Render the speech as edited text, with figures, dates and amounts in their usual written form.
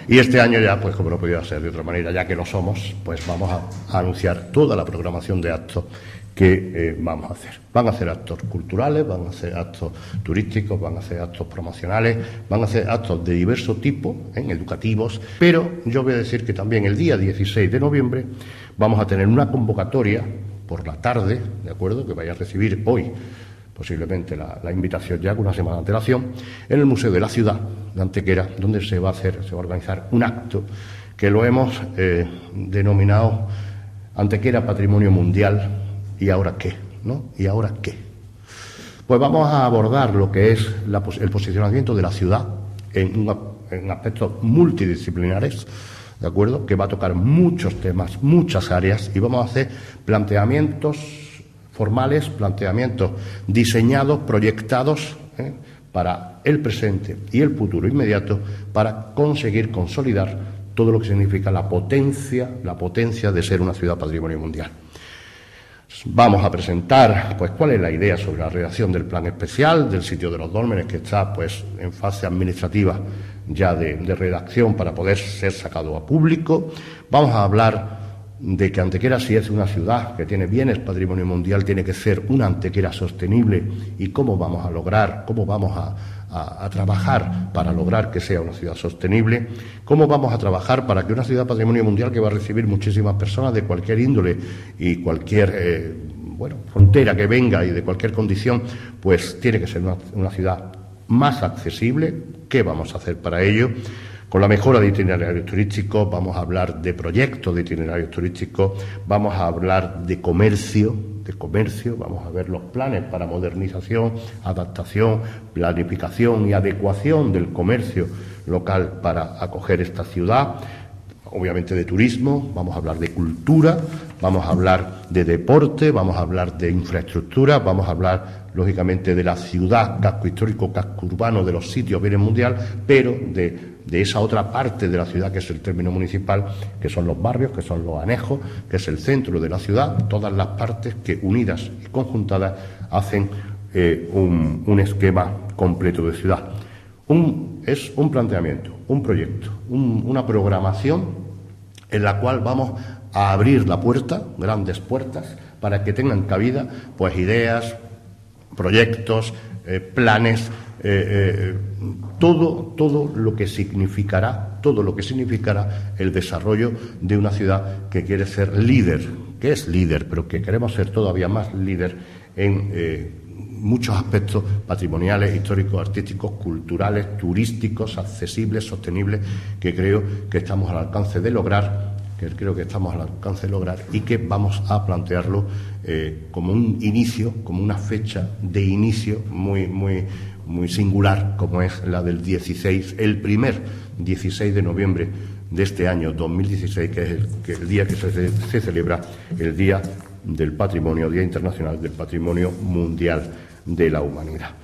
Y este año ya, pues como no podía ser de otra manera, ya que lo somos, pues vamos a anunciar toda la programación de actos que vamos a hacer. Van a hacer actos culturales, van a hacer actos turísticos, van a hacer actos promocionales, van a hacer actos de diverso tipo, educativos, pero yo voy a decir que también el día 16 de noviembre vamos a tener una convocatoria por la tarde, ¿de acuerdo?, que vaya a recibir hoy posiblemente la invitación ya con una semana de antelación, en el Museo de la Ciudad de Antequera, donde se va a organizar un acto que lo hemos denominado Antequera Patrimonio Mundial. ¿Y ahora qué? ¿No? ¿Y ahora qué? Pues vamos a abordar lo que es el posicionamiento de la ciudad en aspectos multidisciplinares, ¿de acuerdo?, que va a tocar muchos temas, muchas áreas, y vamos a hacer planteamientos formales, planteamientos diseñados, proyectados para el presente y el futuro inmediato, para conseguir consolidar todo lo que significa la potencia de ser una ciudad patrimonio mundial. Vamos a presentar, pues, cuál es la idea sobre la redacción del plan especial del sitio de los dólmenes, que está, pues, en fase administrativa ya de redacción para poder ser sacado a público. Vamos a hablar de que Antequera, si es una ciudad que tiene bienes patrimonio mundial, tiene que ser una Antequera sostenible, y cómo vamos a lograr, cómo vamos a trabajar para lograr que sea una ciudad sostenible, cómo vamos a trabajar para que una ciudad patrimonio mundial, que va a recibir muchísimas personas de cualquier índole y cualquier frontera que venga y de cualquier condición, pues tiene que ser una ciudad más accesible. ¿Qué vamos a hacer para ello? Con la mejora de itinerarios turísticos, vamos a hablar de proyectos de itinerarios turísticos, vamos a hablar de comercio, vamos a ver los planes para modernización, adaptación, planificación y adecuación del comercio local para acoger esta ciudad. Obviamente de turismo, vamos a hablar de cultura, vamos a hablar de deporte, vamos a hablar de infraestructura, vamos a hablar, lógicamente, de la ciudad, casco histórico, casco urbano, de los sitios bienes mundial, pero de esa otra parte de la ciudad, que es el término municipal, que son los barrios, que son los anejos, que es el centro de la ciudad, todas las partes que, unidas y conjuntadas, hacen un esquema completo de ciudad. Es un planteamiento, un proyecto, una programación en la cual vamos a abrir la puerta, grandes puertas, para que tengan cabida, pues, ideas, proyectos, planes, todo lo que significará el desarrollo de una ciudad que quiere ser líder, que es líder, pero que queremos ser todavía más líder en muchos aspectos patrimoniales, históricos, artísticos, culturales, turísticos, accesibles, sostenibles, que creo que estamos al alcance de lograr, y que vamos a plantearlo como un inicio, como una fecha de inicio muy singular, como es la del 16, el primer 16 de noviembre de este año 2016, que es el día que se celebra el Día del Patrimonio, Día Internacional del Patrimonio Mundial de la Humanidad.